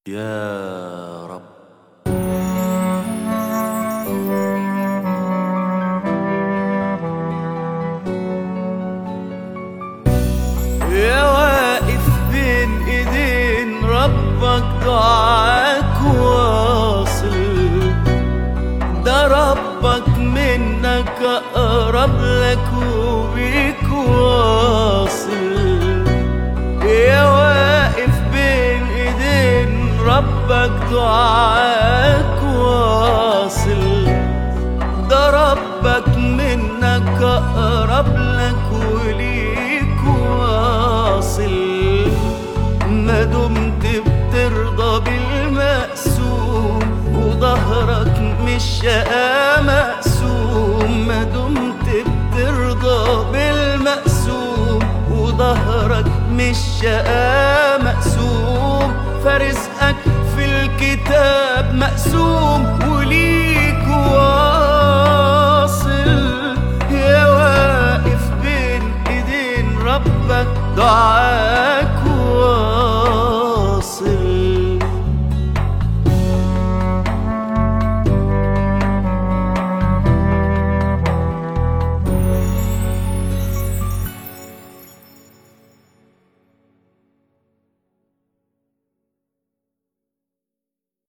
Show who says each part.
Speaker 1: يا رب. يا واقف بين ايدين ربك دعاك واصل، ده ربك منك اقرب لك وبيك واصل. يا واقف بين ايدين ربك دعاك واصل، ده ربك منك اقرب لك وليك واصل. ما دمت بترضى بالمقسوم وظهرك مش شقا مقسوم، ما دمت بترضى بالمقسوم وظهرك مش شقا مقسوم، فرزقك في الكتاب مقسوم